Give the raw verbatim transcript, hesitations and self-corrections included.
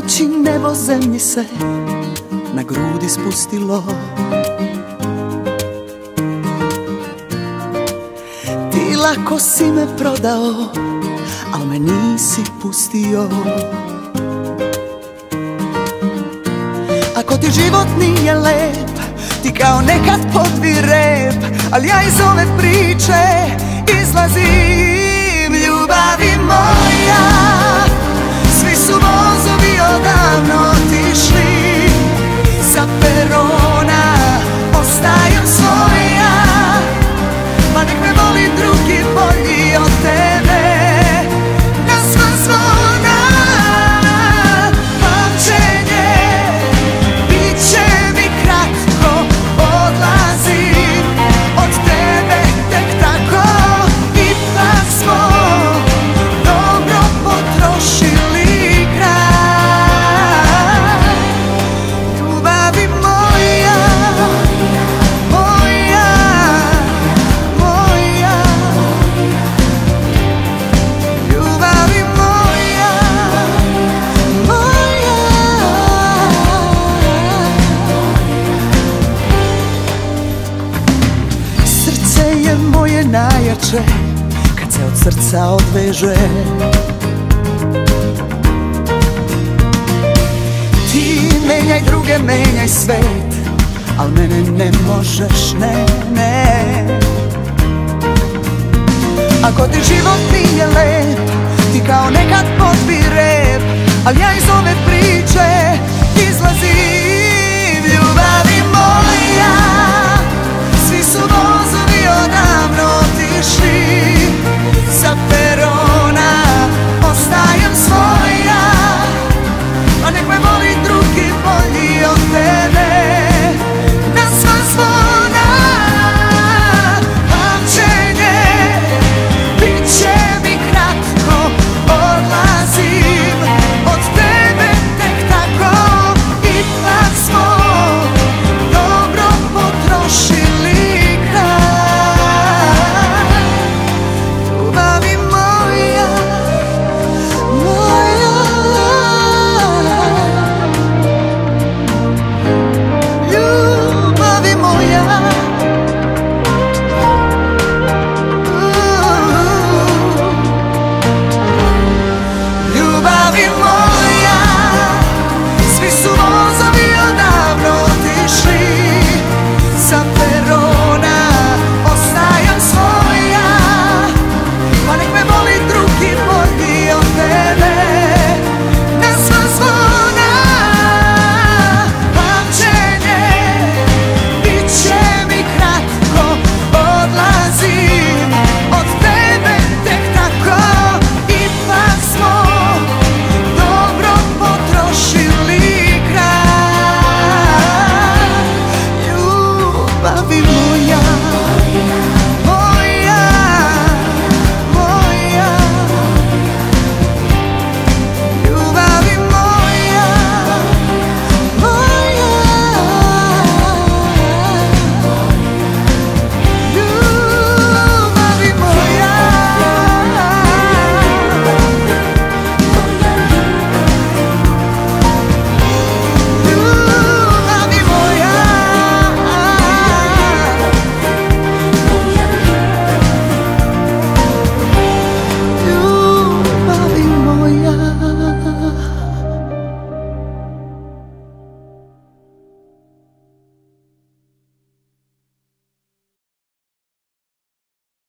noći nebo zemlji se na grudi spustilo. Ti lako si me prodao, al me nisi pustio. Ako ti život nije lep, ti kao nekad podvi rep, al ja iz ove priče izlazim. Ljubavi moja, svi su vozovi odavno otišli, sa perona ostaju svoja, pa nek me voli drugi bolji od tebe. Na sva zvona pamćenje, bit će mi kratko, odlazim od tebe tek tako. Ipak smo dobro potrošili kraj. Ljubavi moja, moja, moja. Ljubavi moja, moja. Srce je moje najjače kad se od srca odveže. Ti menjaj druge, menjaj svet, al mene ne možeš, ne, ne. Ako ti život nije lep, ti kao nekad podvi rep, al ja iz ove priče izlazim. Ljubav